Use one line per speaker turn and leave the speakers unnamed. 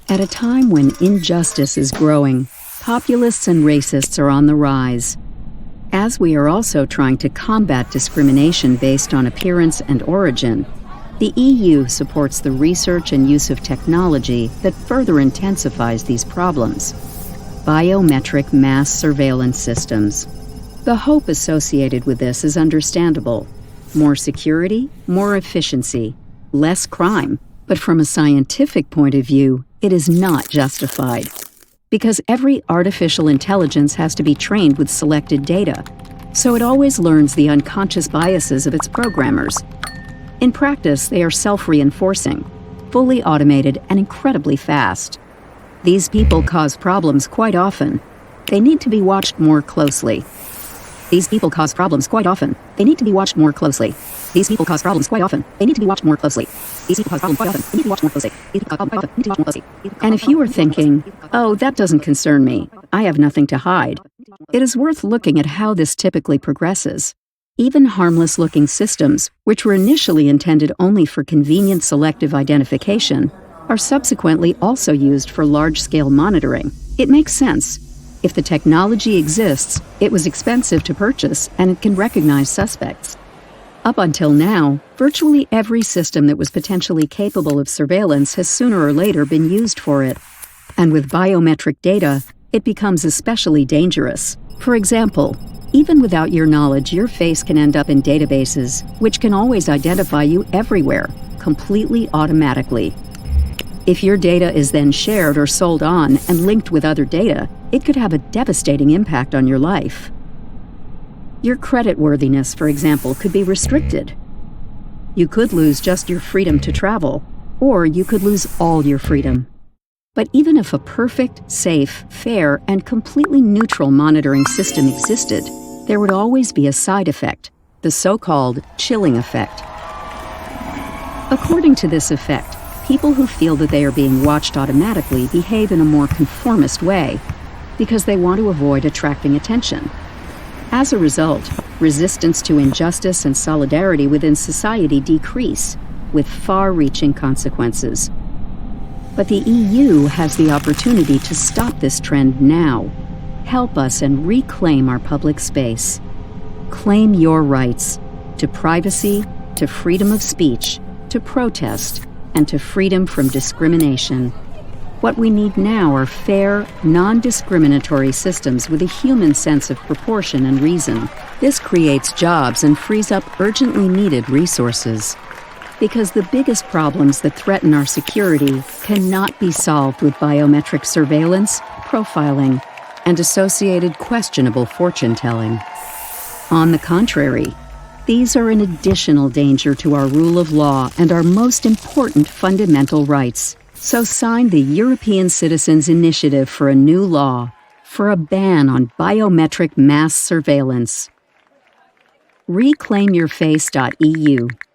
At a time when injustice is growing, populists and racists are on the rise. As we are also trying to combat discrimination based on appearance and origin, the EU supports the research and use of technology that further intensifies these problems. Biometric mass surveillance systems. The hope associated with this is understandable. More security, more efficiency, less crime. But from a scientific point of view, it is not justified. Because every artificial intelligence has to be trained with selected data, so it always learns the unconscious biases of its programmers. In practice, they are self-reinforcing, fully automated, and incredibly fast. These people cause problems quite often. They need to be watched more closely. These people cause problems quite often. They need to be watched more closely. These people cause problems quite often. They need to be watched more closely. These people cause problems quite often. They need to be watched more closely. These people cause problems quite often. They need to be watched more closely. And if you are thinking, oh, that doesn't concern me, I have nothing to hide, it is worth looking at how this typically progresses. Even harmless-looking systems, which were initially intended only for convenient selective identification, are subsequently also used for large-scale monitoring. It makes sense. If the technology exists, it was expensive to purchase, and it can recognize suspects. Up until now, virtually every system that was potentially capable of surveillance has sooner or later been used for it. And with biometric data, it becomes especially dangerous. For example, even without your knowledge, your face can end up in databases, which can always identify you everywhere, completely automatically. If your data is then shared or sold on and linked with other data, it could have a devastating impact on your life. Your creditworthiness, for example, could be restricted. You could lose just your freedom to travel, or you could lose all your freedom. But even if a perfect, safe, fair, and completely neutral monitoring system existed, there would always be a side effect, the so-called chilling effect. According to this effect, people who feel that they are being watched automatically behave in a more conformist way because they want to avoid attracting attention. As a result, resistance to injustice and solidarity within society decrease, with far-reaching consequences. But the EU has the opportunity to stop this trend now. Help us and reclaim our public space. Claim your rights to privacy, to freedom of speech, to protest, and to freedom from discrimination. What we need now are fair, non-discriminatory systems with a human sense of proportion and reason. This creates jobs and frees up urgently needed resources. Because the biggest problems that threaten our security cannot be solved with biometric surveillance, profiling, and associated questionable fortune-telling. On the contrary, these are an additional danger to our rule of law and our most important fundamental rights. So sign the European Citizens Initiative for a new law, for a ban on biometric mass surveillance. Reclaimyourface.eu